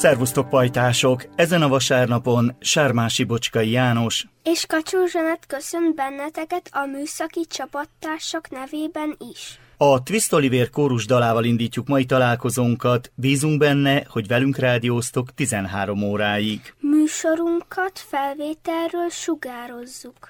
Szervusztok, pajtások! Ezen a vasárnapon Sármási Bocskai János és Kacsó Zsanett köszönt benneteket a műszaki csapattársak nevében is. A Twist Oliver kórus dalával indítjuk mai találkozónkat. Bízunk benne, hogy velünk rádióztok 13 óráig. Műsorunkat felvételről sugározzuk.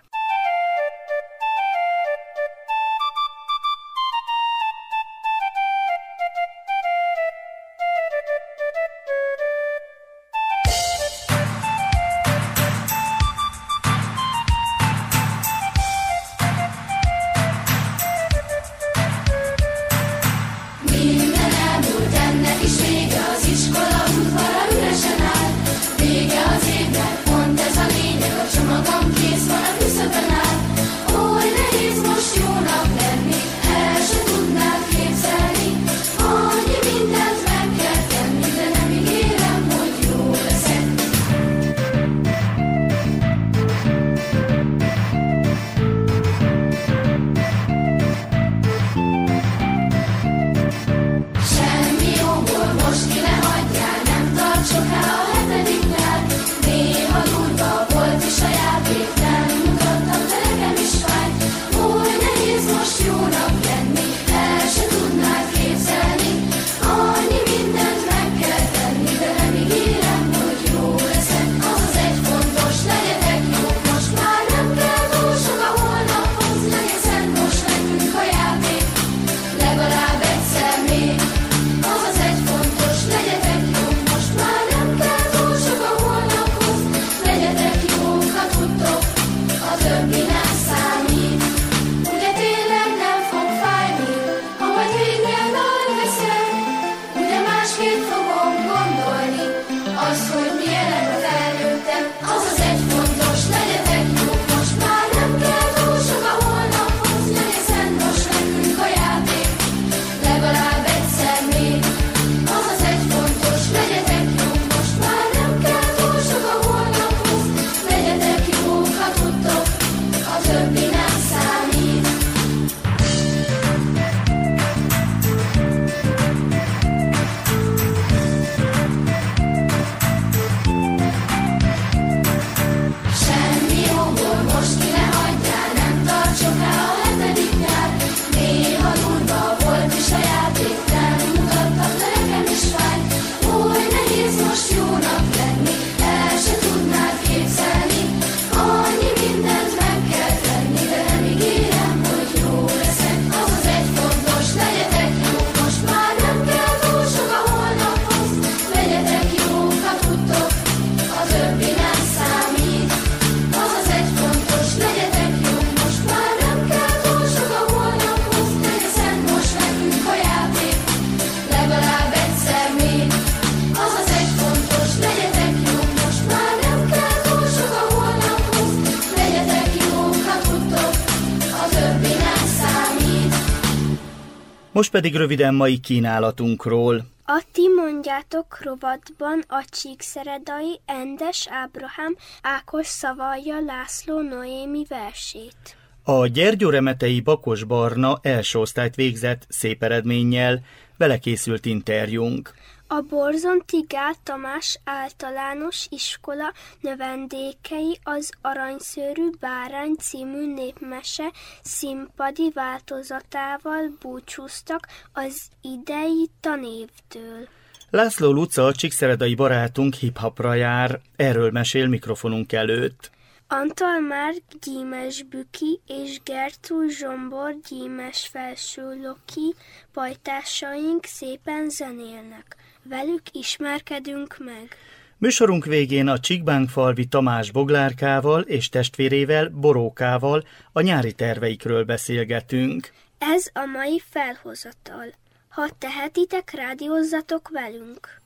Most pedig röviden mai kínálatunkról. A Ti mondjátok rovatban a csíkszeredai Endes Ábrahám Ákos szavalja László Noémi versét. A Gyergyóremetei Bakos Barna első osztályt végzett szép eredménnyel, vele készült interjúnk. A Borzonti Gál Tamás általános iskola növendékei az Aranyszőrű Bárány című népmese színpadi változatával búcsúztak az idei tanévtől. László Luca, a csíkszeredai barátunk hip-hopra jár, erről mesél mikrofonunk előtt. Antal Márk Gyímes-Büki és Gertrúd Zsombor Gyímes Felsőloki pajtásaink szépen zenélnek. Velük ismerkedünk meg. Műsorunk végén a Csíkbánkfalvi Tamás Boglárkával és testvérével Borókával a nyári terveikről beszélgetünk. Ez a mai felhozatal. Ha tehetitek, rádiózzatok velünk!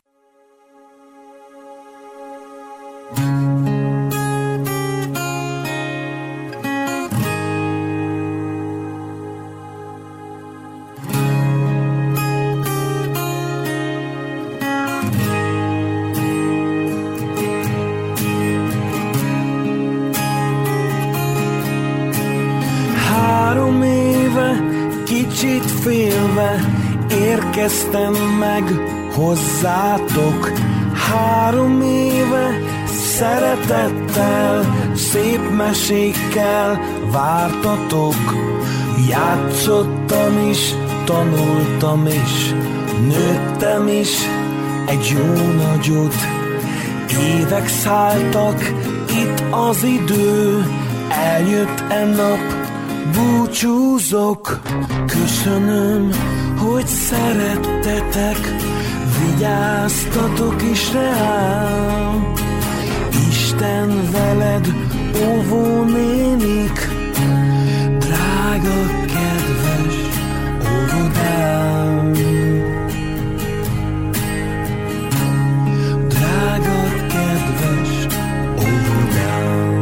Kicsit félve érkeztem meg hozzátok. 3 éve szeretettel, szép mesékkel vártatok. Játszottam is, tanultam is, nőttem is egy jó nagyot. Évek szálltak, itt az idő, eljött nap, búcsúzok. Köszönöm, hogy szerettetek, vigyáztatok is rám. Isten veled, óvónénik, drága, kedves óvodám. Drága, kedves óvodám.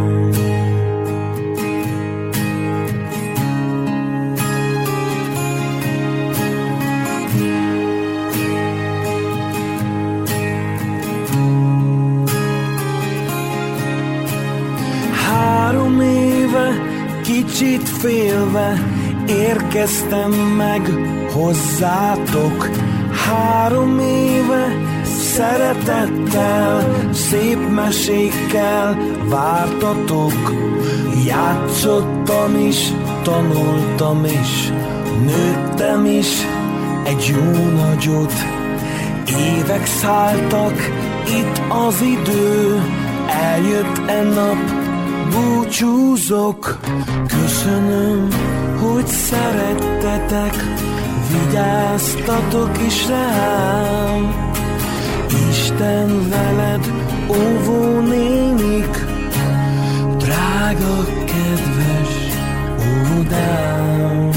3 éve, kicsit félve érkeztem meg hozzátok. 3 éve szeretettel, szép mesékkel vártatok. Játszottam is, tanultam is, nőttem is egy jó nagyot. Évek szálltak, itt az idő, eljött nap, búcsúzok. Köszönöm, hogy szerettetek, vigyáztatok is rám. Isten veled, óvónénik, drága, kedves óvodám.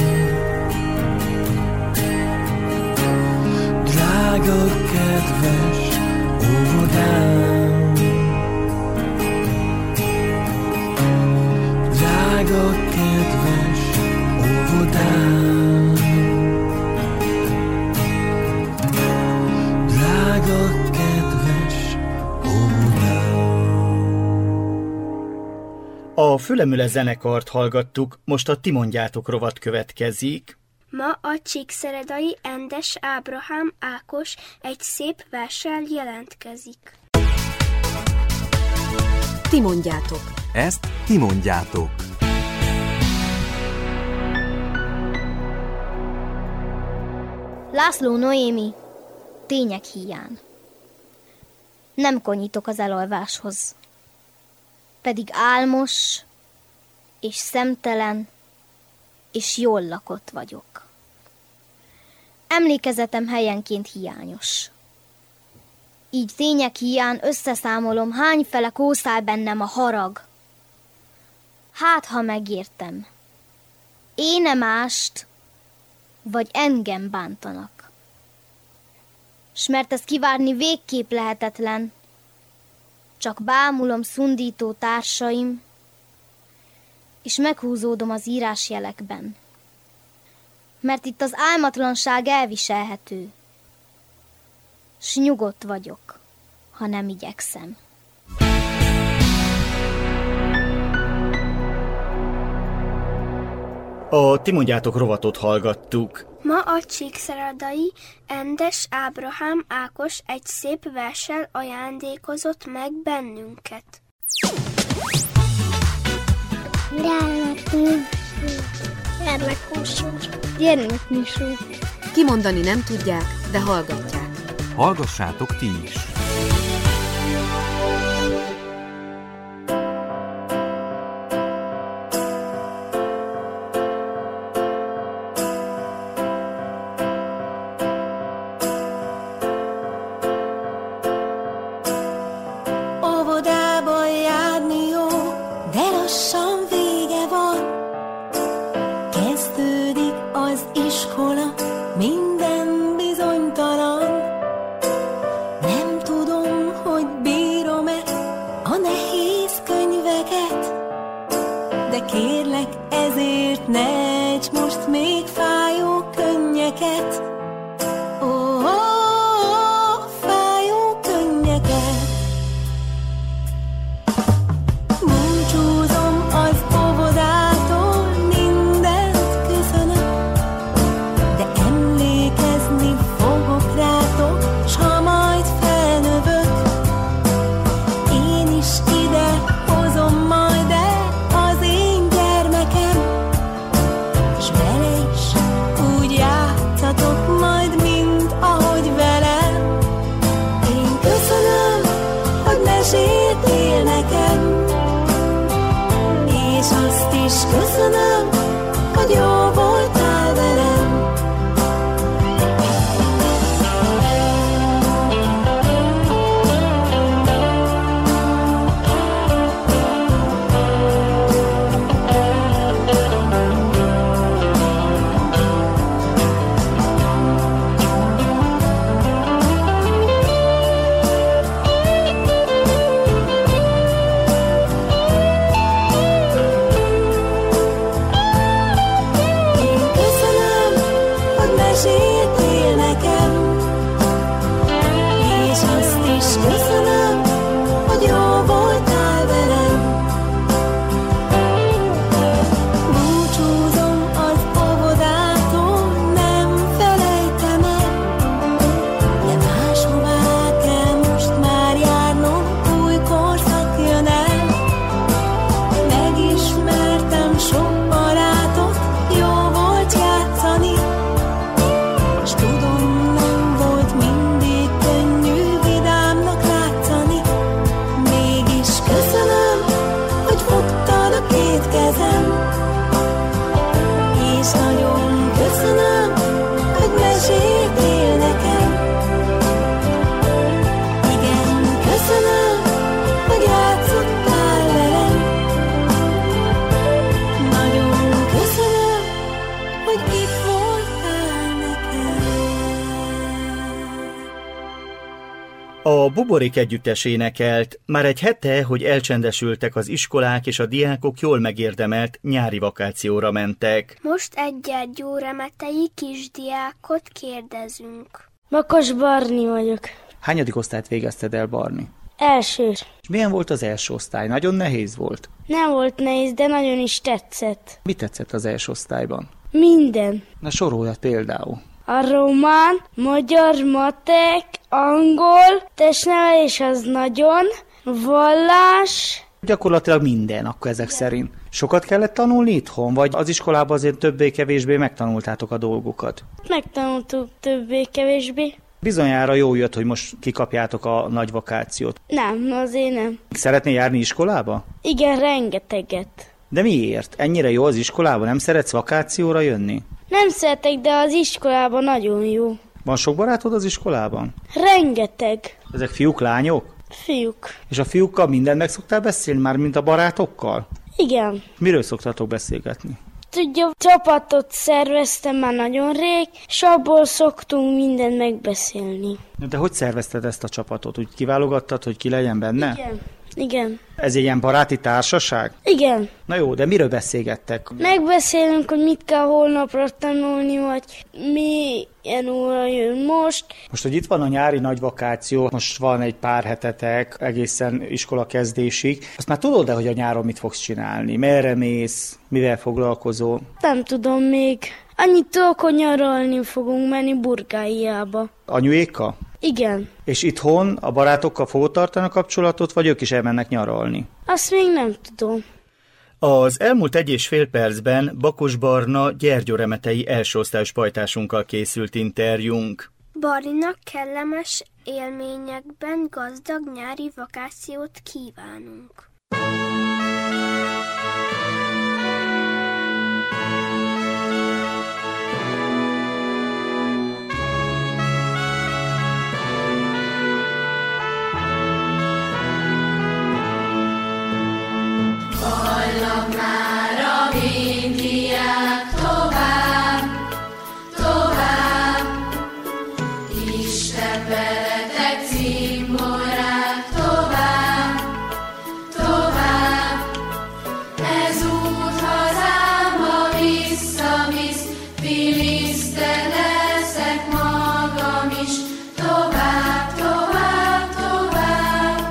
Drága, kedves óvodám. Drága, kedves óvodám. Drága, kedves óvodám. A Fülemüle zenekart hallgattuk, most a Ti mondjátok rovat következik. Ma a csíkszeredai Endes Ábrahám Ákos egy szép verssel jelentkezik. Ti mondjátok. Ezt ti mondjátok. László Noémi, tények híján. Nem konyítok az elalváshoz, pedig álmos és szemtelen és jól lakott vagyok. Emlékezetem helyenként hiányos. Így tények híján összeszámolom, hányfele kószál bennem a harag. Hát, ha megértem, én-e mást, vagy engem bántanak. S mert ezt kivárni végképp lehetetlen, csak bámulom szundító társaim, és meghúzódom az írásjelekben. Mert itt az álmatlanság elviselhető, s nyugodt vagyok, ha nem igyekszem. A Ti mondjátok rovatot hallgattuk. Ma a csíkszeredai Endes Ábrahám Ákos egy szép verssel ajándékozott meg bennünket. Gyermekműsor. Kimondani nem tudják, de hallgatják. Hallgassátok ti is! Óvodában járni jó, de lassan vége van. Kezdődik az iskola, minden bizonytalan. Nem tudom, hogy bírom-e a nehéz könyveket, de kérlek ezért ne ejts most még fájó könnyeket. Fájó könnyeket. Búcsúzom az óvodától, mindent köszönök, de emlékezni fogok rátok, s ha majd felnövök, A Buborék együttes énekelt, már egy hete, hogy elcsendesültek az iskolák, és a diákok jól megérdemelt nyári vakációra mentek. Most egy gyóremetei kisdiákot kérdezünk. Bakos Barni vagyok. Hányadik osztályt végezted el, Barni? Első. És milyen volt az első osztály? Nagyon nehéz volt? Nem volt nehéz, de nagyon is tetszett. Mi tetszett az első osztályban? Minden. Na soroljad például. A román, magyar, matek, angol, testnevelés az nagyon, vallás. Gyakorlatilag minden akkor ezek szerint. Sokat kellett tanulni itthon, vagy az iskolában azért többé-kevésbé megtanultátok a dolgokat? Megtanultuk többé-kevésbé. Bizonyára jó jött, hogy most kikapjátok a nagy vakációt. Nem, azért nem. Szeretnél járni iskolába? Igen, rengeteget. De miért? Ennyire jó az iskolában? Nem szeretsz vakációra jönni? Nem szeretek, de az iskolában nagyon jó. Van sok barátod az iskolában? Rengeteg. Ezek fiúk, lányok? Fiúk. És a fiúkkal mindent meg szoktál beszélni, már mint a barátokkal? Igen. Miről szoktatok beszélgetni? Tudja, csapatot szerveztem már nagyon rég, és abból szoktunk mindent megbeszélni. De hogy szervezted ezt a csapatot? Úgy kiválogattad, hogy ki legyen benne? Igen. Ez egy ilyen baráti társaság? Igen. Na jó, de miről beszélgettek? Megbeszélünk, hogy mit kell holnapra tanulni, vagy milyen óra jön most. Most, hogy itt van a nyári nagy vakáció, most van egy pár hetetek egészen iskola kezdésig, azt már tudod-e, hogy a nyáron mit fogsz csinálni? Merre mész? Mivel foglalkozol? Nem tudom még. Annyit tudok, hogy nyaralni fogunk menni Burgáiába. Anyuékkal? Igen. És itthon a barátokkal fogod tartani a kapcsolatot, vagy ők is elmennek nyaralni? Azt még nem tudom. Az elmúlt 1,5 percben Bakos Barna gyergyoremetei elsőosztályos pajtásunkkal készült interjúnk. Barninak kellemes élményekben gazdag nyári vakációt kívánunk. Hajlak már a vindiák tovább, tovább, Isten veletek cimborák tovább, tovább, ez út hazámba visszavisz, filiszter leszek magam is, tovább, tovább, tovább.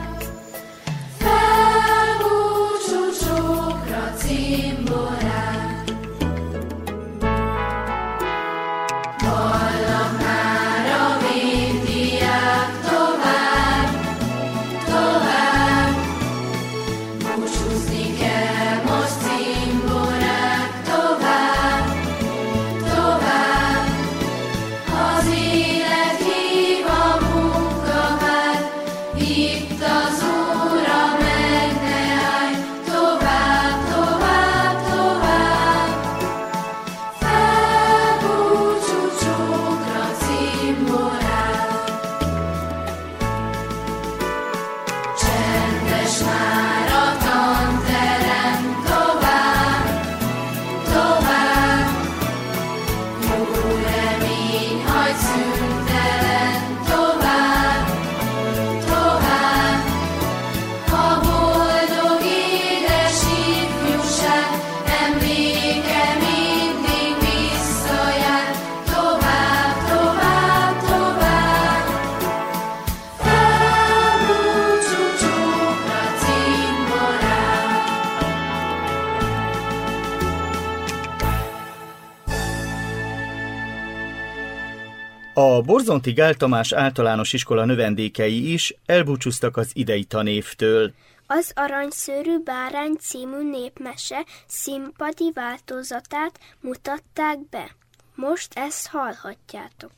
A Borzonti Gál Tamás általános iskola növendékei is elbúcsúztak az idei tanévtől. Az Aranyszőrű bárány című népmese színpadi változatát mutatták be. Most ezt hallhatjátok.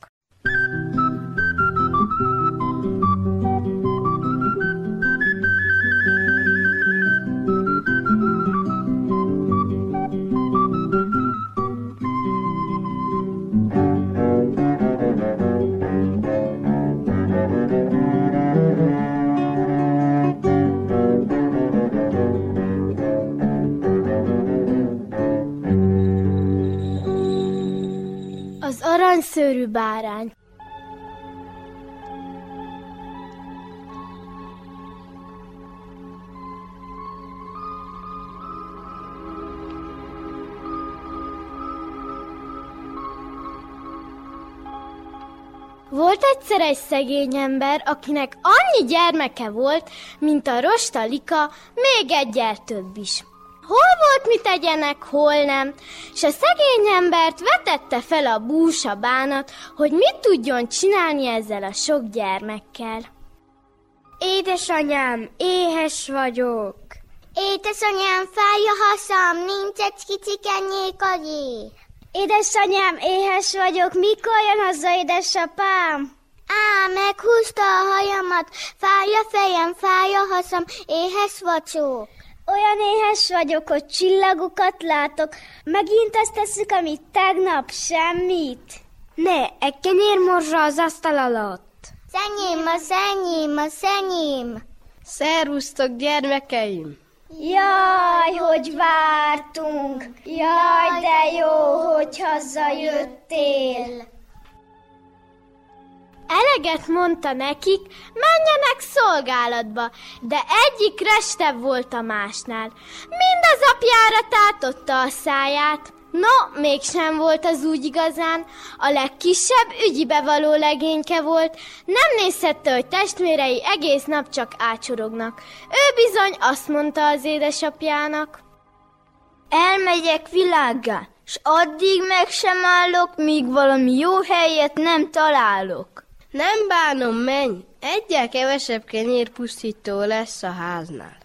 Az aranyszőrű bárány. Volt egyszer egy szegény ember, akinek annyi gyermeke volt, mint a rostalika, még egyel több is. Hol volt mit tegyenek, hol nem, s a szegény embert vetette fel a búsa bánat, hogy mit tudjon csinálni ezzel a sok gyermekkel. Édesanyám, éhes vagyok. Édesanyám, fáj a haszam, nincs egy kicsikennyé kagyi. Édesanyám, éhes vagyok, mikor jön haza édesapám? Meghúzta a hajamat, fáj a fejem, fáj a haszam, éhes vagyok. Olyan éhes vagyok, hogy csillagokat látok. Megint azt tesszük, amit tegnap, semmit. Ne, egy kenyérmorzsa az asztal alatt. Szenyém. Szervusztok, gyermekeim! Jaj, hogy vártunk! Jaj, de jó, hogy hazajöttél! Eleget mondta nekik, menjenek szolgálatba, de egyik restebb volt a másnál. Mind az apjára tátotta a száját. No, mégsem volt az úgy igazán. A legkisebb ügyibe való legényke volt. Nem nézhette, hogy testvérei egész nap csak ácsorognak. Ő bizony azt mondta az édesapjának: Elmegyek világgá, s addig meg sem állok, míg valami jó helyet nem találok. Nem bánom, menj, egyel kevesebb kenyérpusztító lesz a háznál.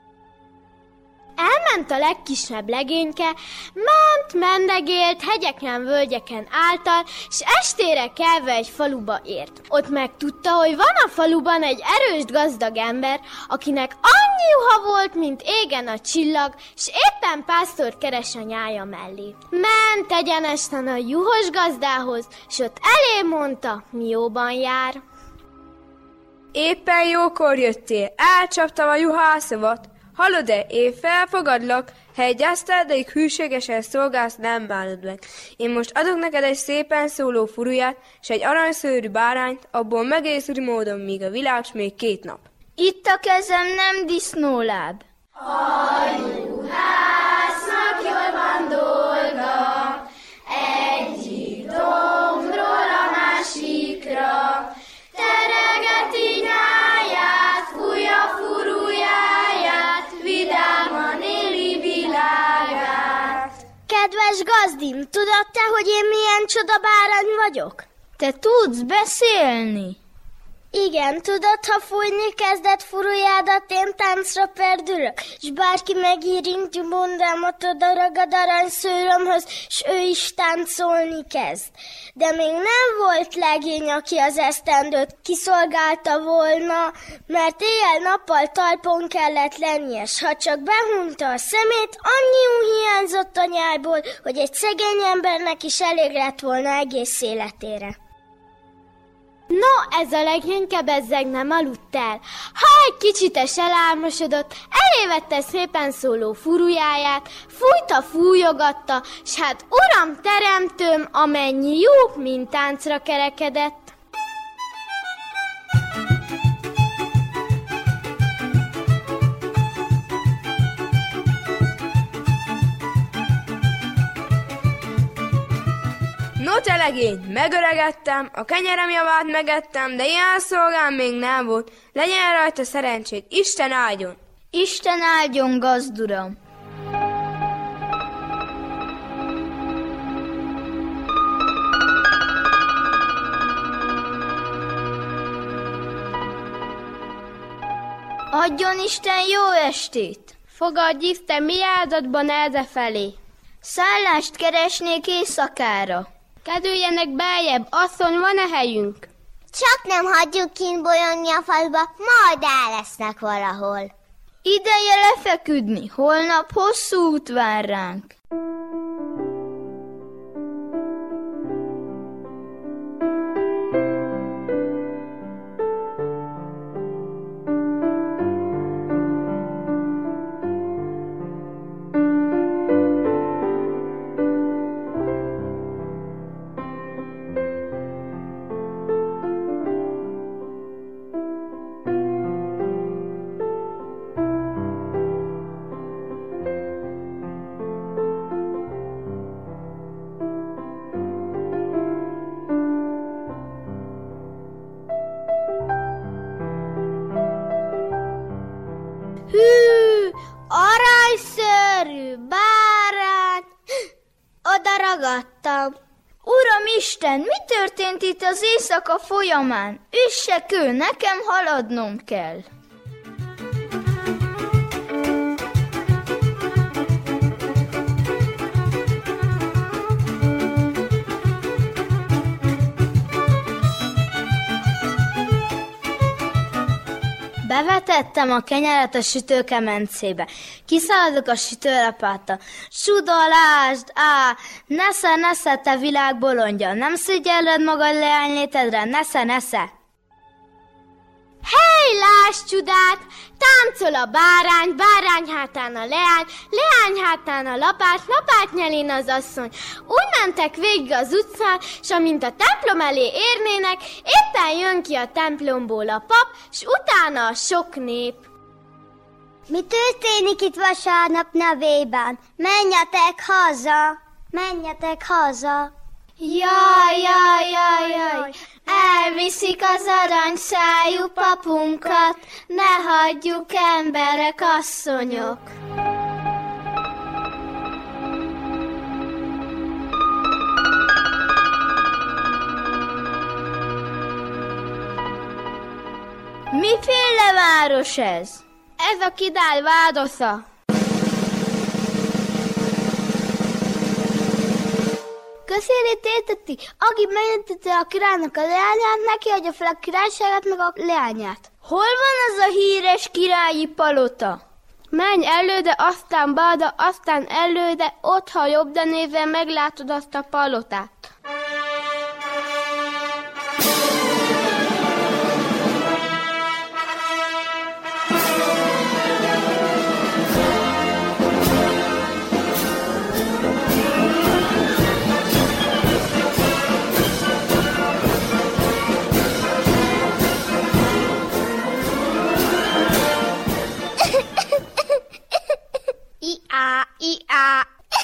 Elment a legkisebb legényke, mendegélt, hegyeken, völgyeken által, s estére kelve egy faluba ért. Ott megtudta, hogy van a faluban egy erős gazdag ember, akinek annyi juha volt, mint égen a csillag, s éppen pásztort keres a nyája mellé. Ment egyenesen a juhos gazdához, s ott elé mondta, mi jóban jár. Éppen jókor jöttél, elcsaptam a juhászomat. Hallod-e, én felfogadlak, ha egy asztaldaig hűségesen szolgálsz, nem bánod meg. Én most adok neked egy szépen szóló furuját, és egy aranyszőrű bárányt, abból megélsz úri módon, míg a világ s még 2 nap. Itt a kezem, nem disznóláb. A juhásznak jól van dolga, egyik dombról a másikra, teregeti nyáját, fújja furujáját, vidáman éli világát. Kedves gazdim, tudod te, hogy én milyen csoda bárány vagyok? Te tudsz beszélni? Igen, tudod, ha fújni kezdett furujádat, én táncra perdülök, s bárki megérint bundámat, oda ragad aranyszőrömhöz, s ő is táncolni kezd. De még nem volt legény, aki az esztendőt kiszolgálta volna, mert éjjel-nappal talpon kellett lennie, s ha csak behunta a szemét, annyi hiányzott a nyájból, hogy egy szegény embernek is elég lett volna egész életére. No, ez a legényke bezzeg nem aludt el. Ha egy kicsites elálmosodott, elévette szépen szóló furujáját, fújta, fújogatta, s hát uram teremtőm, amennyi jó, mint táncra kerekedett. No te legény, megöregedtem, a kenyerem javát megettem, de ilyen szolgám még nem volt. Legyen rajta szerencsét, Isten áldjon! Isten áldjon, gazduram! Adjon Isten jó estét! Fogadj Isten mi áldatban errefelé! Szállást keresnék éjszakára. Kedüljenek beljebb, asszony, van-e helyünk? Csak nem hagyjuk kint bolyogni a faluba, majd el lesznek valahol. Ideje lefeküdni, holnap hosszú út vár ránk. aranyszőrű bárány. Oda ragadtam. Uram Isten, mi történt itt az éjszaka folyamán? Üsse kő, nekem haladnom kell. Bevetettem a kenyeret a sütőkemencébe. Kiszaladok a sütőlapáttal. Sudolásd, nesze, te világ bolondja. Nem szügyelled magad leánylétedre, nesze. Hely, lásd csodát! Táncol a bárány, bárány hátán a leány, leány hátán a lapát, lapát nyelén az asszony. Úgy mentek végig az utcán, s amint a templom elé érnének, éppen jön ki a templomból a pap, s utána a sok nép. Mi történik itt vasárnap nevében? Menjetek haza! Menjetek haza! Jaj, elviszik az aranyszájú papunkat, ne hagyjuk emberek, asszonyok. Miféle város ez? Ez a Kidál városza. Közélét érteti, aki megjelentette a királynak a leányát, neki adja fel a királyságát meg a leányát. Hol van az a híres királyi palota? Menj előde, aztán balra, aztán előde, ott, ha jobbra nézve meglátod azt a palotát. Ia.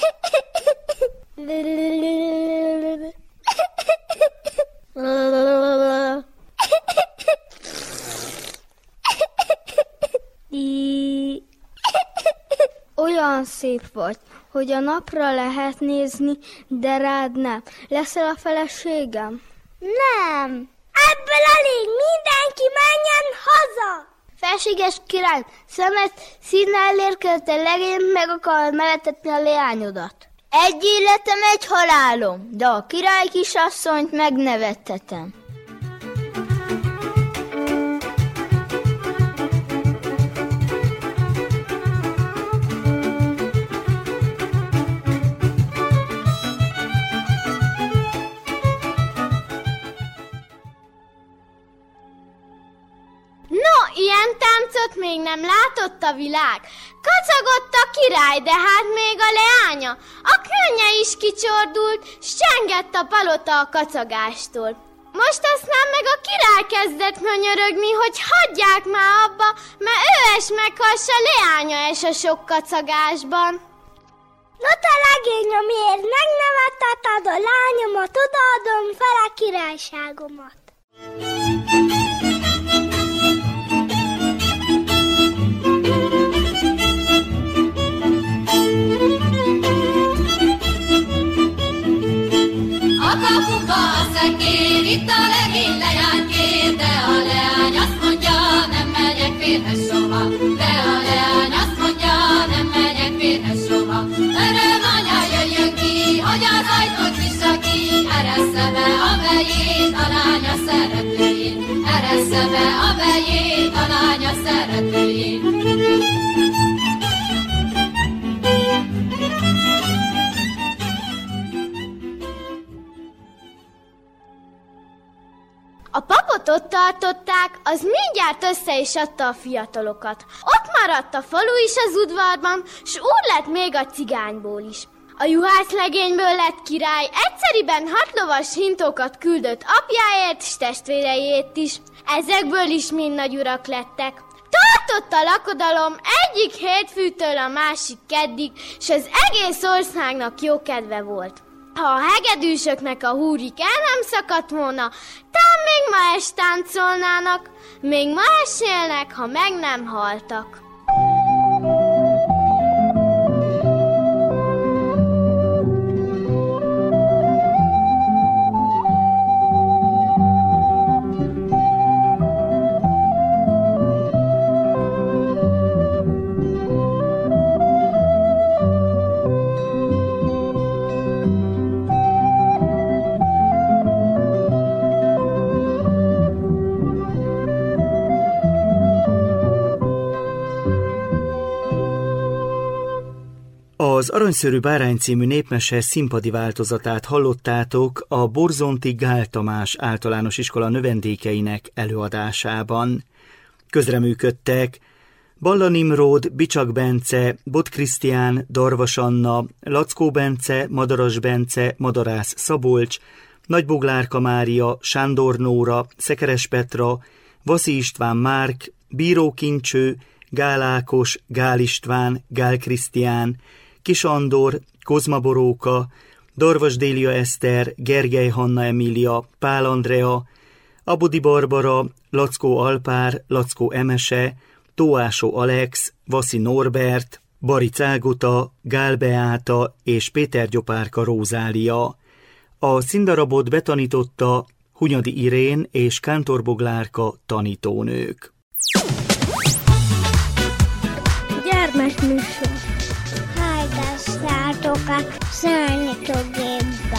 Olyan szép vagy, hogy a napra lehet nézni, de rád nem. Leszel a feleségem? Nem. Ebből elég, mindenki menjen haza! Felséges király, szemed színnel érkezett a legényt, meg akarod meletetni a leányodat. Egy életem, egy halálom, de a király kisasszonyt megnevettetem. Ilyen táncot még nem látott a világ. Kacagott a király, de hát még a leánya. A könnye is kicsordult, s csengett a palota a kacagástól. Most aztán meg a király kezdett nyönyörögni, hogy hagyják már abba, mert ő es meghass a leánya es a sok kacagásban. No te legény, amiért megnevetteted a lányomat, odaadom fel a királyságomat. A kapuba a szekér, itt a legény leány kér, de a leány azt mondja, nem megyek férhez soha. De a leány azt mondja, nem megyek férhez soha. Öröm anya jöjjön ki, hogy az ajtót nyissa ki, eressze be a vejét a lánya szeretőjét. Eressze be a vejét a lánya szeretőjét. A papot ott tartották, az mindjárt össze is adta a fiatalokat. Ott maradt a falu is az udvarban, s úgy lett még a cigányból is. A juhászlegényből lett király, egyszeriben 6 lovas hintókat küldött apjáért s testvéreiért is. Ezekből is mind nagy urak lettek. Tartott a lakodalom egyik hétfőtől a másik keddig, s az egész országnak jó kedve volt. Ha a hegedűsöknek a húrik el nem szakadt volna, talán még ma est táncolnának, még ma esélnek, ha meg nem haltak. Az Aranyszőrű bárány című népmese színpadi változatát hallottátok a Borzonti Gál Tamás általános iskola növendékeinek előadásában. Közreműködtek Balla Nimród, Bicsak Bence, Bot Krisztián, Darvas Anna, Lackó Bence, Madaras Bence, Madarász Szabolcs, Nagyboglárka Mária, Sándor Nóra, Szekeres Petra, Vaszi István Márk, Bíró Kincső, Gál Ákos, Gál István, Gál Krisztián, Kis Andor, Kozma Boróka, Darvas Délia Eszter, Gergely Hanna Emília, Pál Andrea, Abodi Barbara, Lackó Alpár, Lackó Emese, Tóásó Alex, Vaszi Norbert, Baric Ágota, Gál Beáta és Péter Gyopárka Rózália. A színdarabot betanította Hunyadi Irén és Kántor Boglárka tanítónők. Gyermekműsor. Hallgassátok a Számítógépbe.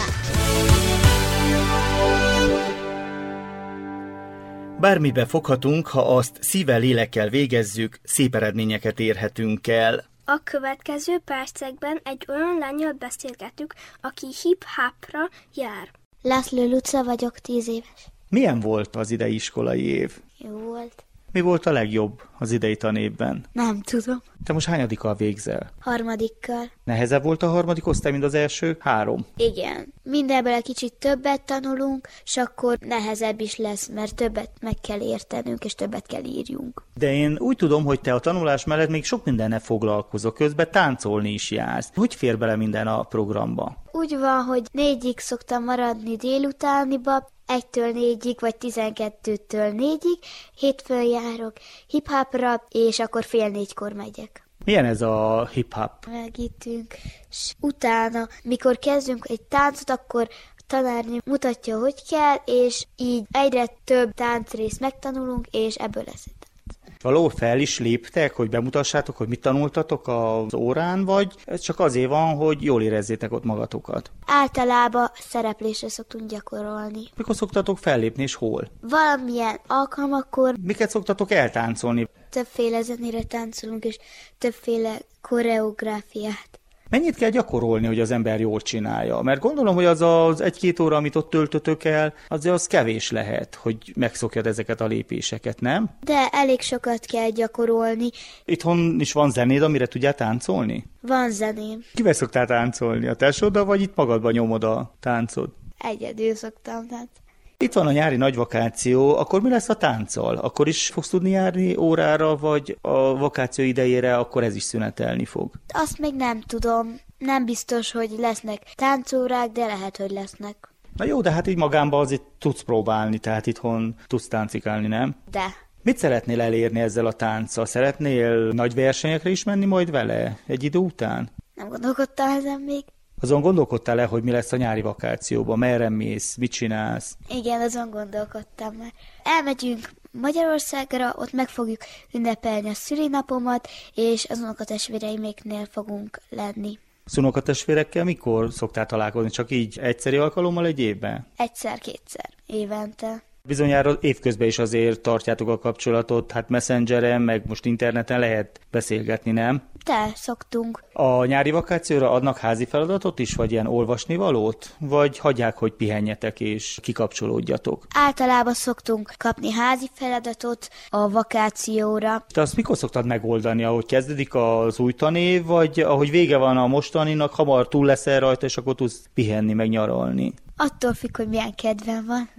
Bármibe foghatunk, ha azt szívvel, lélekkel végezzük, szép eredményeket érhetünk el. A következő percekben egy olyan lánnyal beszélgetünk, aki hip-hopra jár. László Luca vagyok, 10 éves. Milyen volt az idei iskolai év? Jó volt. Mi volt a legjobb az idei tanévben? Nem tudom. Te most hányadikkal végzel? 3. Nehezebb volt a 3. osztály, mint az első 3? Igen. Mindenből egy kicsit többet tanulunk, és akkor nehezebb is lesz, mert többet meg kell értenünk, és többet kell írjunk. De én úgy tudom, hogy te a tanulás mellett még sok mindennel foglalkozol, közben táncolni is jársz. Hogy fér bele minden a programba? Úgy van, hogy 4-ig szoktam maradni délutániba, 1-től 4-ig, vagy 12-től 4-ig, hétfőn járok hip-hopra, és akkor 3:30 megyek. Milyen ez a hip-hop? Megítünk, és utána, mikor kezdünk egy táncot, akkor a tanárnő mutatja, hogy kell, és így egyre több táncrészt megtanulunk, és ebből lesz egy tánc. Valahol fel is léptek, hogy bemutassátok, hogy mit tanultatok az órán, vagy ez csak azért van, hogy jól érezzétek ott magatokat? Általában szereplésre szoktunk gyakorolni. Mikor szoktatok fellépni, és hol? Valamilyen alkalmakkor. Miket szoktatok eltáncolni? Többféle zenére táncolunk, és többféle koreográfiát. Mennyit kell gyakorolni, hogy az ember jól csinálja? Mert gondolom, hogy az 1-2 óra, amit ott töltötök el, azért az kevés lehet, hogy megszokjad ezeket a lépéseket, nem? De elég sokat kell gyakorolni. Itthon is van zenéd, amire tudjál táncolni? Van zeném. Kivel szoktál táncolni? A tesóddal, vagy itt magadban nyomod a táncod? Egyedül szoktam táncolni. Itt van a nyári nagyvakáció, akkor mi lesz a tánccal? Akkor is fogsz tudni járni órára, vagy a vakáció idejére akkor ez is szünetelni fog? Azt még nem tudom. Nem biztos, hogy lesznek táncórák, de lehet, hogy lesznek. Na jó, de hát így magánban azért tudsz próbálni, tehát itthon tudsz táncikálni, nem? De. Mit szeretnél elérni ezzel a tánccal? Szeretnél nagy versenyekre is menni majd vele egy idő után? Nem gondolkodtam ezen még. Azon gondolkodtál-e, hogy mi lesz a nyári vakációban? Merre mész? Mit csinálsz? Igen, azon gondolkodtam már. Elmegyünk Magyarországra, ott meg fogjuk ünnepelni a szülinapomat, és az unokatestvéreimnél fogunk lenni. Az unokatestvérekkel mikor szoktál találkozni? Csak így egyszeri alkalommal egy évben? 1-2 évente. Bizonyára évközben is azért tartjátok a kapcsolatot, hát Messengeren, meg most interneten lehet beszélgetni, nem? Te, szoktunk. A nyári vakációra adnak házi feladatot is, vagy ilyen olvasnivalót? Vagy hagyják, hogy pihenjetek és kikapcsolódjatok? Általában szoktunk kapni házi feladatot a vakációra. Te azt mikor szoktad megoldani, ahogy kezdődik az új tanév, vagy ahogy vége van a mostaninak, hamar túl leszel rajta, és akkor tudsz pihenni, meg nyaralni? Attól függ, hogy milyen kedvem van.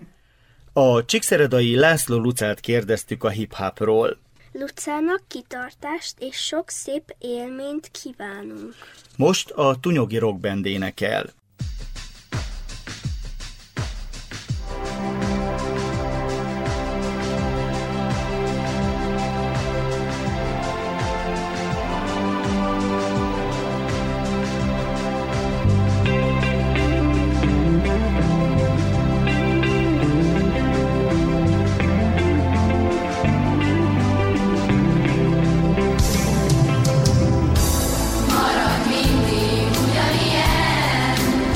A csíkszeredai László Lucát kérdeztük a hip-hopról. Lucának kitartást és sok szép élményt kívánunk. Most a Tunyogi Rock Band énekel. Marad mindig ugyanilyen,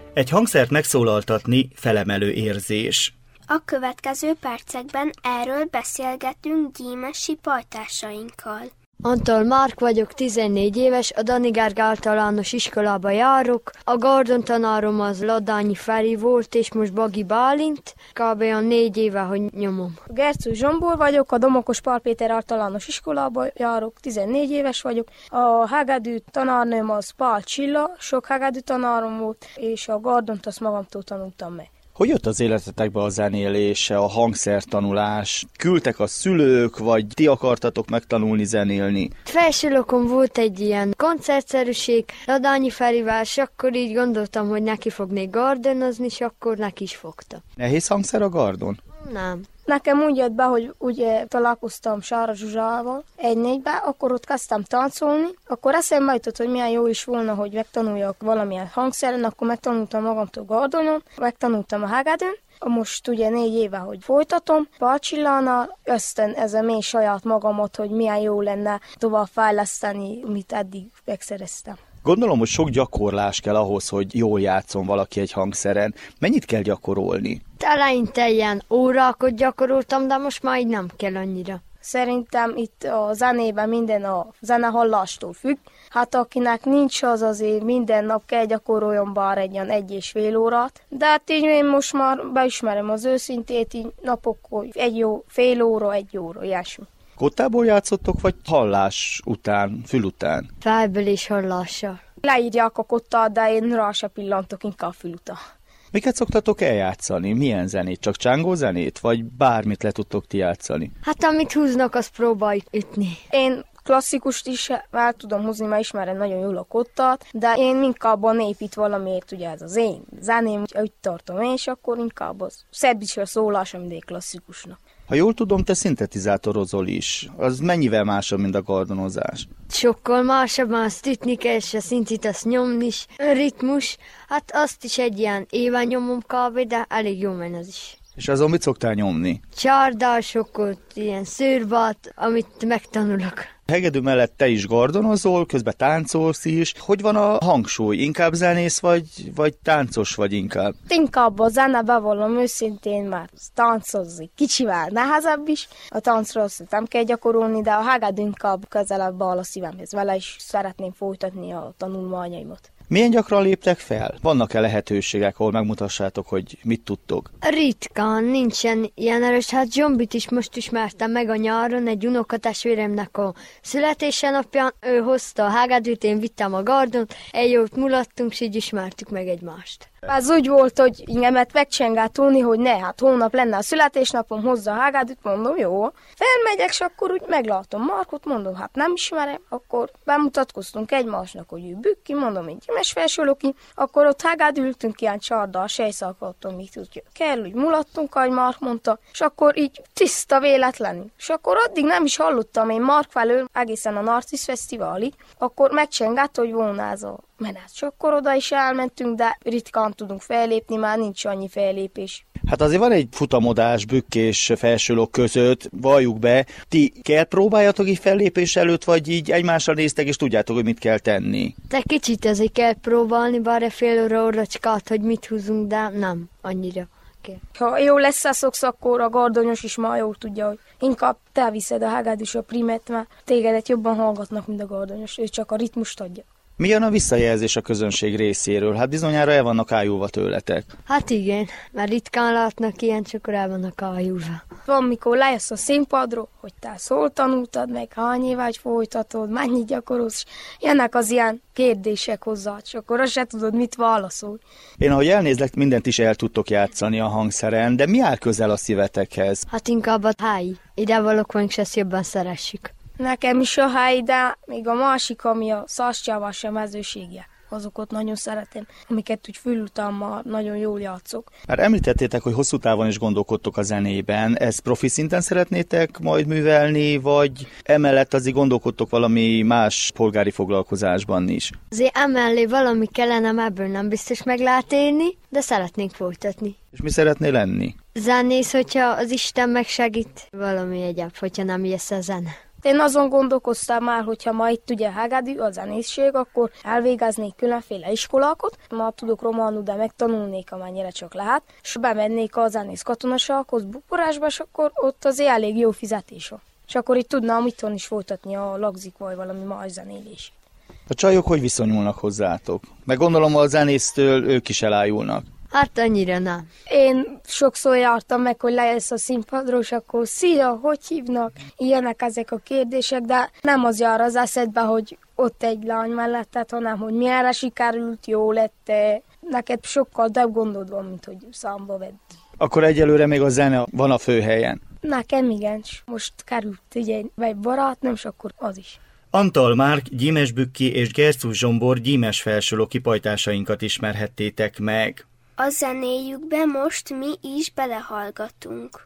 Egy hangszert megszólaltatni felemelő érzés. A következő percekben erről beszélgetünk gyímesi pajtásainkkal. Antal Márk vagyok, 14 éves, a Danigárd általános iskolába járok. A Gordon tanárom az Ladányi Feri volt, és most Bagi Bálint. Kb. 4 éve, hogy nyomom. Gercő Zsombor vagyok, a Domokos Pál Péter általános iskolába járok, 14 éves vagyok. A hegedű tanárnőm az Pál Csilla, sok hegedű tanárom volt, és a Gordont azt magamtól tanultam meg. Hogy jött az életetekbe a zenélése, a hangszertanulás? Küldtek a szülők, vagy ti akartatok megtanulni zenélni? Felsőlokon volt egy ilyen koncertszerűség Ladányi Ferivel, és akkor így gondoltam, hogy neki fognék gardonozni, és akkor neki is fogta. Nehéz hangszer a gardon? Nem. Nekem úgy jött be, hogy ugye találkoztam Sára Zsuzsával 1-4-ben, akkor ott kezdtem táncolni, akkor eszembe jutott, hogy milyen jó is volna, hogy megtanuljak valamilyen hangszeren, akkor megtanultam magamtól gardonon, megtanultam a hegedűn. Most ugye 4 éve, hogy folytatom, Pál Csillánál, ezen én saját magamat, hogy milyen jó lenne tovább fejleszteni, amit eddig megszereztem. Gondolom, hogy sok gyakorlás kell ahhoz, hogy jól játszon valaki egy hangszeren. Mennyit kell gyakorolni? Eleinte ilyen órákat gyakoroltam, de most már így nem kell annyira. Szerintem itt a zenében minden a zenehallástól függ. Hát akinek nincs, az azért minden nap kell gyakoroljon bár egy 1,5 órát. De hát így én most már beismerem az őszintét, így napokkor fél óra, 1 óra, ilyesmi. Kottából játszottok, vagy hallás után, fül után? Fejből és hallással. Leírják a kottát, de én rá se pillantok, inkább fül után. Miket szoktatok eljátszani? Milyen zenét? Csak csángó zenét? Vagy bármit le tudtok ti játszani? Hát amit húznak, azt próbáljuk ütni. Én klasszikust is el tudom húzni, mert ismerem nagyon jól a kottát, de én inkább a népit valamiért, ugye ez az én zeném, úgy tartom én, és akkor inkább az szebb is a szólás, mint egy klasszikusnak. Ha jól tudom, te szintetizátorozol is. Az mennyivel másabb, mint a gardonozás? Sokkal másabb, már azt ütni kell, és a szintit azt nyomni is. A ritmus, hát azt is egy ilyen éven nyomom kb, de elég jó men az is. És azon mit szoktál nyomni? Csárdásokat, ilyen szőrbát, amit megtanulok. Hegedű mellett te is gardonozol, közben táncolsz is. Hogy van a hangsúly? Inkább zenész vagy táncos vagy inkább? Inkább a zene, bevallom őszintén, már táncozni kicsivel nehezebb is. A táncról azt nem kell gyakorolni, de a hegedű inkább közelebb áll a szívemhez. Vele is szeretném folytatni a tanulmányaimat. Milyen gyakran léptek fel? Vannak-e lehetőségek, ahol megmutassátok, hogy mit tudtok? Ritkán, nincsen ilyen erős. Hát Zsombit is most ismertem meg a nyáron, egy unokatestvéremnek a születése napján. Ő hozta a hegedűt, én vittem a gardont, egy jót mulattunk, és így ismertük meg egymást. Ez úgy volt, hogy ingemet megcsengelt Tóni, hogy ne, hát holnap lenne a születésnapom, hozza a hegedűt, mondom, jó. Felmegyek, és akkor úgy meglátom Markot, mondom, hát nem ismerem, akkor bemutatkoztunk egymásnak, hogy ő Bükki, mondom, én Gyimes Felsőloki, akkor ott hegedültünk ilyen csarddal, sejszalkattal, mit úgy kell, úgy mulattunk, ahogy Mark mondta, és akkor így tiszta véletlenül. És akkor addig nem is hallottam én Mark felől, egészen a Narcisz Fesztiválig, akkor megcsengett, hogy volna ez a menet. És akkor oda is elmentünk, de ritkán tudunk fellépni, már nincs annyi fellépés. Hát azért van egy futamodás Bükk és Felsőlok között, valljuk be. Ti kell próbáljatok így fellépés előtt, vagy így egymásra néztek, és tudjátok, hogy mit kell tenni? De kicsit azért kell próbálni, bár fél óra-óracskát, hogy mit húzunk, de nem annyira kell. Ha jó lesz a szoksz, akkor a gardonyos is már jól tudja, hogy inkább te viszed a hegedűs a primet, mert tégedet jobban hallgatnak, mint a gardonyos, ő csak a ritmust adja. Milyen a visszajelzés a közönség részéről? Hát bizonyára el vannak ájulva tőletek. Hát igen, mert ritkán látnak ilyen, csak el vannak ájulva. Van, mikor lejössz a színpadról, hogy te hol tanultad meg, hány évet folytatod, mennyit gyakorolsz, jönnek az ilyen kérdések hozzá, és akkor azt se tudod, mit válaszol. Én, ahogy elnézlek, mindent is el tudtok játszani a hangszeren, de mi áll közel a szívetekhez? Hát inkább a helyi. Ide valók se jobban szeressük. Nekem is a hely, de még a másik, ami a Szaszcsávás a mezőségje. Azokat nagyon szeretem, amiket úgy fülültem, nagyon jól játszok. Már említettétek, hogy hosszú távon is gondolkodtok a zenében. Ezt profi szinten szeretnétek majd művelni, vagy emellett azért gondolkodtok valami más polgári foglalkozásban is? Azért emellé valami kellene, ebből nem biztos meg lehet élni, de szeretnénk folytatni. És mi szeretnél lenni? Zenész, hogyha az Isten megsegít, valami egyéb, hogyha nem jössz a zene. Én azon gondolkoztam már, hogyha ma itt ugye Hágádű a zenészség, akkor elvégeznék különféle iskolákat, ma tudok románul, de megtanulnék, amennyire csak lehet, és bemennék a zenész katonasághoz Bukurásba, és akkor ott azért elég jó fizetés van. És akkor itt tudnám itthon is folytatni a lagzik vagy valami más zenélés. A csajok hogy viszonyulnak hozzátok? Meg gondolom a zenésztől ők is elájulnak. Hát annyira nem. Én sokszor jártam meg, hogy lejössz a színpadról, és akkor szia, hogy hívnak? Ilyenek ezek a kérdések, de nem az jár az eszedbe, hogy ott egy lány melletted, hanem hogy milyenre sikerült, jó lett. Neked sokkal több gondod van, mint hogy számba vedd. Akkor egyelőre még a zene van a főhelyen. Nekem igen, most került ugye egy barátnőm, és akkor az is. Antal Márk, Gyímes Bükki és Gercús Zsombor gyímes felsoroló kipajtásainkat ismerhettétek meg. A zenéjükbe most mi is belehallgatunk.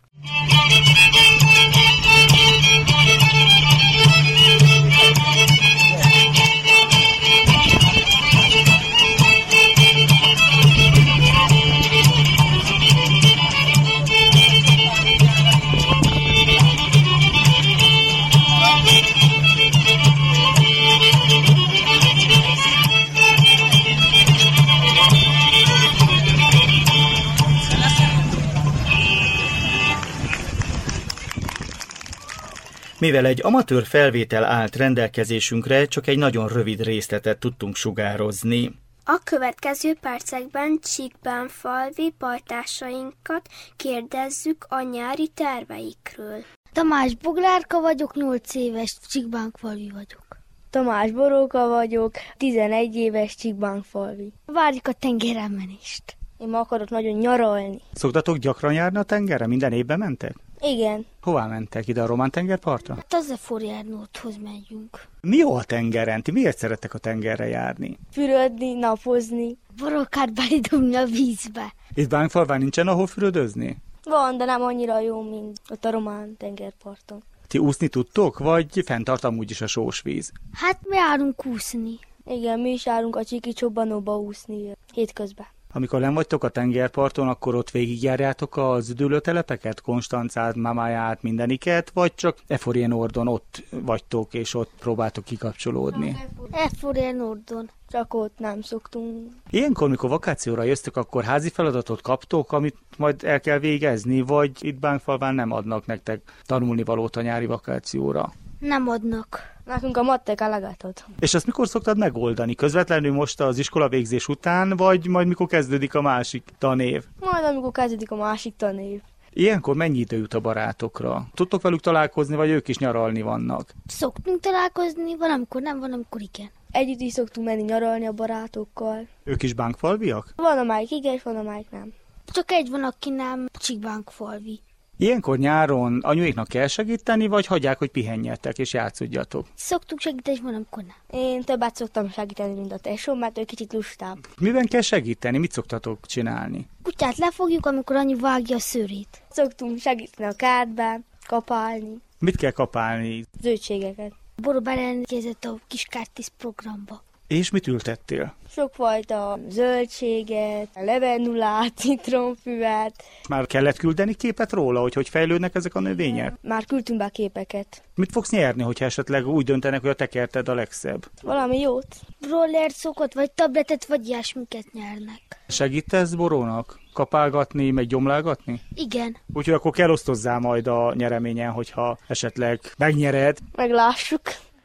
Mivel egy amatőr felvétel állt rendelkezésünkre, csak egy nagyon rövid részletet tudtunk sugározni. A következő percekben Csíkbánfalvi pajtásainkat kérdezzük a nyári terveikről. Tamás Boglárka vagyok, 8 éves, Csíkbánfalvi vagyok. Tamás Boróka vagyok, 11 éves, Csíkbánfalvi. Várjuk a tengerelmenést. Én ma akarok nagyon nyaralni. Szoktatok gyakran járni a tengerre? Minden évben mentek? Igen. Hová mentek? Ide a Román tengerpartra? Hát az a Forjárnóthoz megyünk. Mi jó a tengeren? Ti miért szerettek a tengerre járni? Fürödni, napozni. Borokát belidobni a vízbe. Itt Bánkfalván nincsen ahol fürödözni? Van, de nem annyira jó, mint ott a Román tengerparton. Ti úszni tudtok, vagy fenntart amúgy is a sós víz? Hát mi járunk úszni. Igen, mi is járunk a Csiki Csobbanóba úszni hétközben. Amikor nem vagytok a tengerparton, akkor ott végigjárjátok az üdülőtelepeket, Konstancát, Mamáját, mindeniket, vagy csak Eforien Ordon ott vagytok, és ott próbáltok kikapcsolódni? Eforien Ordon. Csak ott nem szoktunk. Ilyenkor, mikor vakációra jöztök, akkor házi feladatot kaptok, amit majd el kell végezni, vagy itt Bánkfalván nem adnak nektek tanulnivalót a nyári vakációra? Nem adnak. Nekünk a mattek eleget. És ezt mikor szoktad megoldani? Közvetlenül most az iskolavégzés után, vagy majd mikor kezdődik a másik tanév? Majd amikor kezdődik a másik tanév. Ilyenkor mennyi idő jut a barátokra? Tudtok velük találkozni, vagy ők is nyaralni vannak? Szoktunk találkozni, valamikor nem, valamikor igen. Együtt is szoktunk menni nyaralni a barátokkal. Ők is Bánkfalviak? Van amelyik igen, és van amelyik nem. Csak egy van, aki nem, Csíkbánfalvi. Ilyenkor nyáron anyuéknak kell segíteni, vagy hagyják, hogy pihenjetek és játszódjatok? Szoktuk segíteni, és valamikor nem. Én többet szoktam segíteni, mint a tesóm, mert ő kicsit lustább. Miben kell segíteni? Mit szoktatok csinálni? Kutyát lefogjuk, amikor anyu vágja a szőrét. Szoktunk segíteni a kertben, kapálni. Mit kell kapálni? Zöldségeket. Boró belenegyezett a Kiskártíz programba. És mit ültettél? Sokfajta zöldséget, levenulát, citronfüvet. Már kellett küldeni képet róla, hogy fejlődnek ezek a növények? Már küldtünk be képeket. Mit fogsz nyerni, hogyha esetleg úgy döntenek, hogy a te kerted a legszebb? Valami jót. Rollert szokott, vagy tabletet, vagy ilyesmiket nyernek. Segítesz Borónak? Kapálgatni, meg gyomlálgatni? Igen. Úgyhogy akkor kell osztozzál majd a nyereményen, hogyha esetleg megnyered. Meglássuk.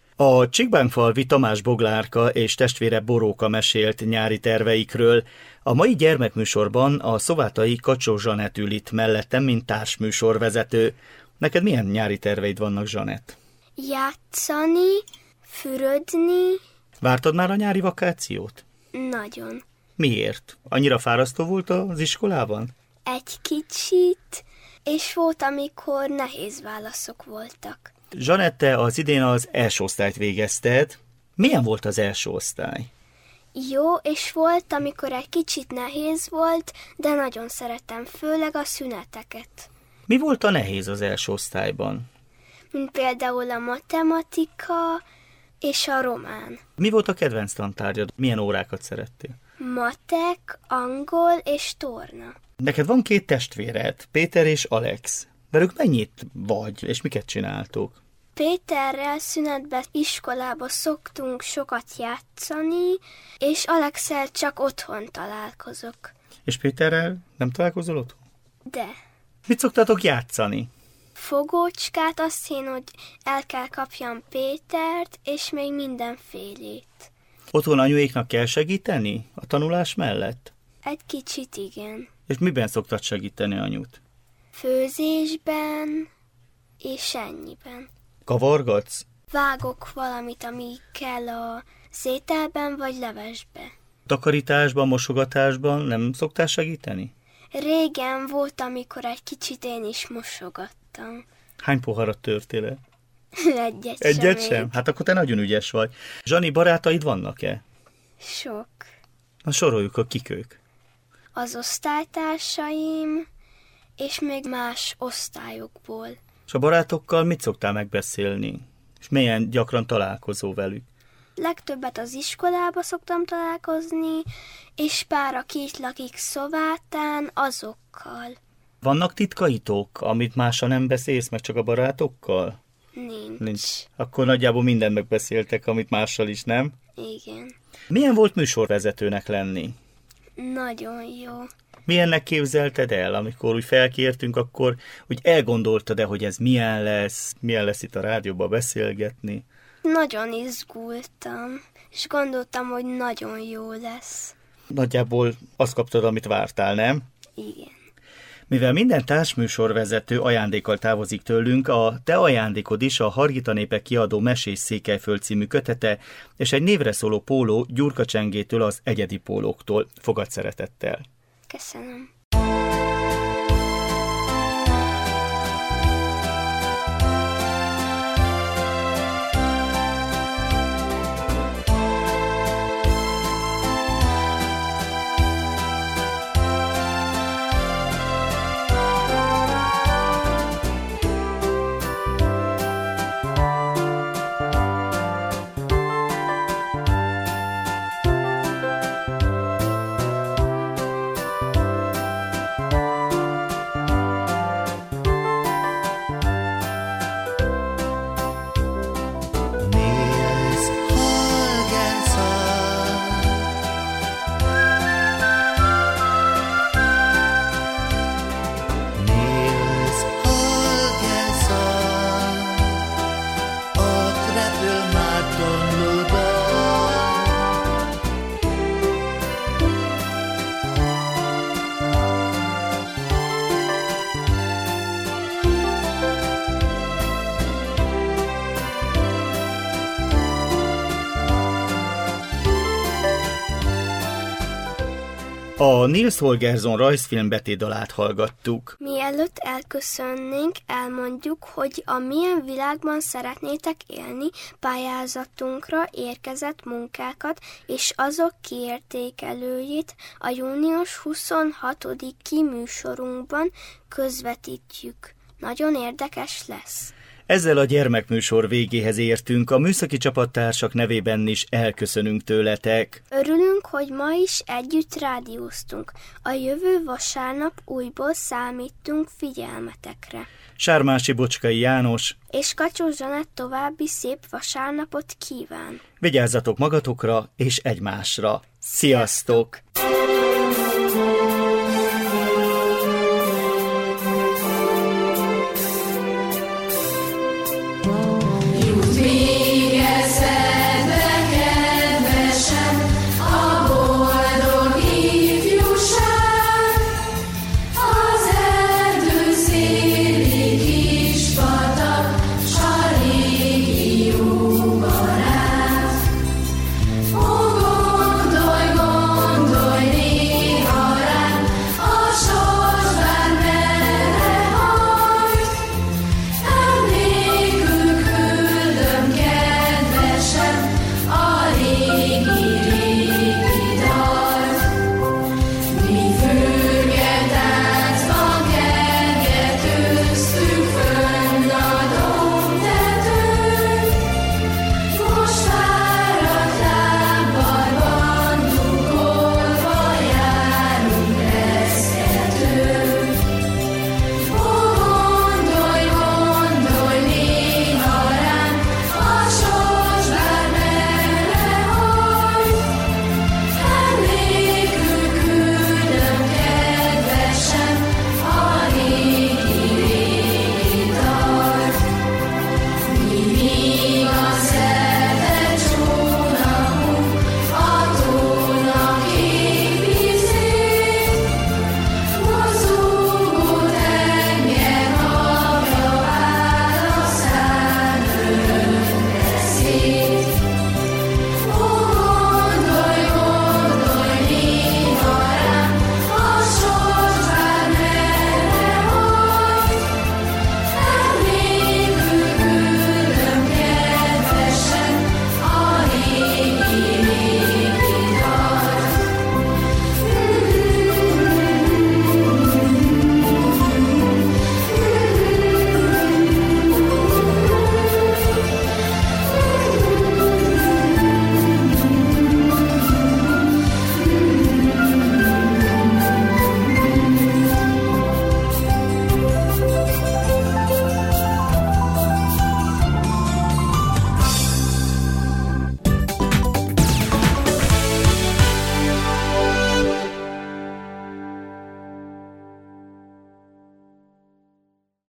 A Csíkbánfalvi Tamás Boglárka és testvére Boróka mesélt nyári terveikről. A mai gyermekműsorban a szovátai Kacsó Zsanett ül itt mellettem, mint társműsorvezető. Neked milyen nyári terveid vannak, Zsanett? Játszani, fürödni. Vártad már a nyári vakációt? Nagyon. Miért? Annyira fárasztó volt az iskolában? Egy kicsit, és volt, amikor nehéz válaszok voltak. Zsanett, te az idén az első osztályt végezted. Milyen volt az első osztály? Jó, és volt, amikor egy kicsit nehéz volt, de nagyon szeretem, főleg a szüneteket. Mi volt a nehéz az első osztályban? Mint például a matematika és a román. Mi volt a kedvenc tantárgyad? Milyen órákat szerettél? Matek, angol és torna. Neked van 2 testvéred, Péter és Alex. Velük mennyit vagy, és miket csináltok? Péterrel szünetben iskolába szoktunk sokat játszani, és Alexel csak otthon találkozok. És Péterrel nem találkozol otthon? De. Mit szoktatok játszani? Fogócskát, azt én, hogy el kell kapjam Pétert, és még mindenfélét. Otthon anyuéknak kell segíteni a tanulás mellett? Egy kicsit igen. És miben szoktad segíteni anyut? Főzésben, és ennyiben. Kavargatsz? Vágok valamit, ami kell a szételben vagy levesbe. Takarításban, mosogatásban nem szoktál segíteni? Régen volt, amikor egy kicsit én is mosogattam. Hány poharat törtél el? Egyet sem? Hát akkor te nagyon ügyes vagy. Zsani, barátaid vannak-e? Sok. Na soroljuk, a kik ők. Az osztálytársaim, és még más osztályokból. És a barátokkal mit szoktál megbeszélni? És milyen gyakran találkozol velük? Legtöbbet az iskolába szoktam találkozni, és pár, aki itt lakik Szovátán, azokkal. Vannak titkaitok, amit mással nem beszélsz, meg csak a barátokkal? Nincs. Akkor nagyjából mindent megbeszéltek, amit mással is, nem? Igen. Milyen volt műsorvezetőnek lenni? Nagyon jó. Milyennek képzelted el, amikor úgy felkértünk, akkor úgy elgondoltad-e, hogy ez milyen lesz itt a rádióban beszélgetni? Nagyon izgultam, és gondoltam, hogy nagyon jó lesz. Nagyjából azt kaptad, amit vártál, nem? Igen. Mivel minden társműsorvezető ajándékkal távozik tőlünk, a te ajándékod is a Hargita Népek kiadó Mesés Székelyföld című kötete, és egy névre szóló póló Gyurka Csengétől, az Egyedi Pólóktól. Fogadd szeretettel! Köszönöm. A Nils Holgersson rajzfilm betétdalát hallgattuk. Mielőtt elköszönnénk, elmondjuk, hogy a Milyen világban szeretnétek élni pályázatunkra érkezett munkákat és azok kiértékelőjét a június 26. műsorunkban közvetítjük. Nagyon érdekes lesz. Ezzel a gyermekműsor végéhez értünk, a műszaki csapattársak nevében is elköszönünk tőletek. Örülünk, hogy ma is együtt rádióztunk. A jövő vasárnap újból számítunk figyelmetekre. Sármási Bocskai János és Kacsó Zsanett további szép vasárnapot kíván. Vigyázzatok magatokra és egymásra. Sziasztok!